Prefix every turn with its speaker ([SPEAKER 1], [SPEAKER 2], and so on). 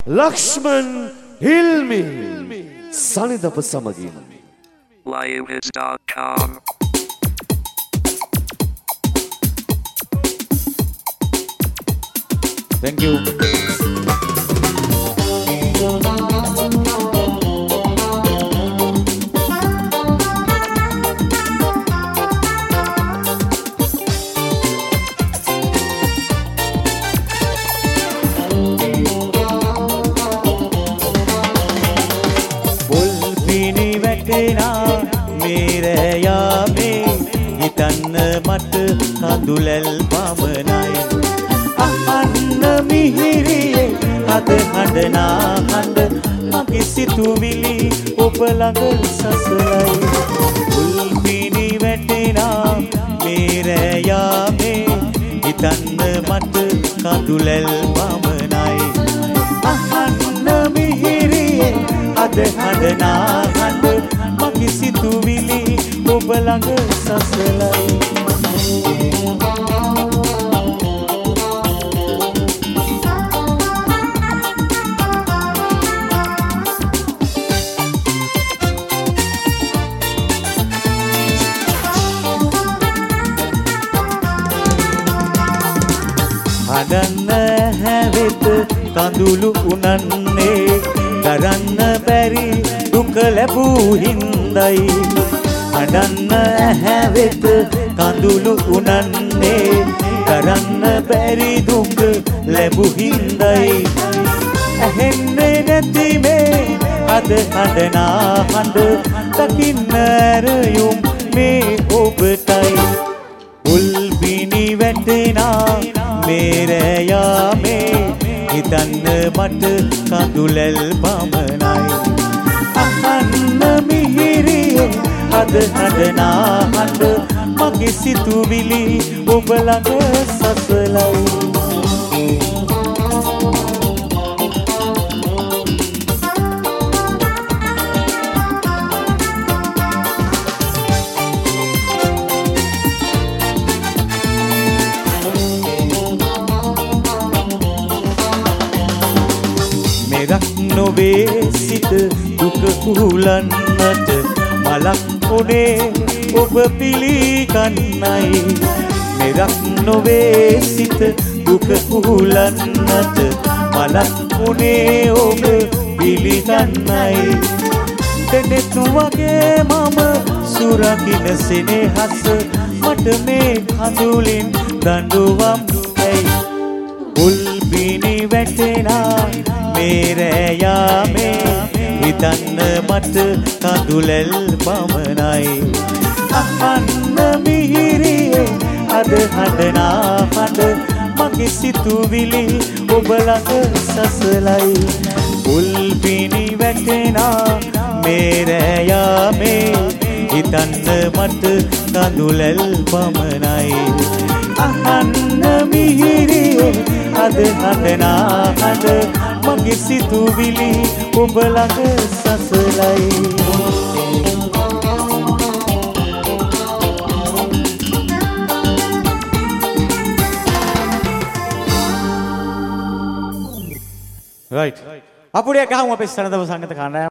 [SPEAKER 1] ලක්ෂ්මන් හිල්මි සනිදප සමගින්
[SPEAKER 2] Liveits.com.
[SPEAKER 3] Thank you. මට කඳුලැල් පමණයි අහන්න මිහිරියේ අද හඬනා හඬ මගේ සිතුවිලි ඔබ ළඟ සසලයි උල් පිණි වැටෙනා මේ රෑ යාමේ හිතන්න මට කඳුලැල් පමණයි අහන්න මිහිරියේ අද හඬනා හඬ මගේ සිතුවිලි ඔබ ළඟ සසලයි හදන්න හැවෙත කඳුළු උනන්නේ දරන්න බැරි දුක ලැබූ හින්දයි හදන්න හැවෙත කඳුළු උනන්නේ දරන්න බැරි දුක ලැබූ හින්දයි ඇහෙන්නේ නැති මේ අද හඬනා හඬ දකින්න ඇරයුම් මේ ඔබටයි උල් බිනි වැටෙනා මේ රෑ යාමේ හිතන්න මට කඳුලැල් පමණයි අහන්න මිහිරියේ අද හඬනා හඬ මගේ සිතුවිලි ඔබ ළඟ සසලයි නොවේ සිත දුක උහුලන්නට මලක් උනේ ඔබ පිළිගන්නයි මෙරක් නොවේ සිත දුක උහුලන්නට මලක් උනේ ඔබ පිළිගන්නයි දෙනෙත් වගේ මම සුරකින්න සෙනෙහස මට මේ කඳුලින් දඬුවම් ඇයි උල් බිනි වැටෙනා මේ රෑ යාමේ හිතන්න මට කඳුලැල් පමණයි අහන්න මිහිරියේ අද හඬනා හඬ මගේ සිතුවිලි ඔබ ළඟ සසලයි උල් බිනි වැටෙනා මේ රෑ යාමේ හිතන්න මට කඳුලැල් පමණයි අහන්න මිහිරියේ අද හඬනා හඬ මගේ සිතුවිලි ඔබ ළඟ සසලයි right අපුඩිය ගහමු අපේ සනදව සංගීත කණ්ඩායම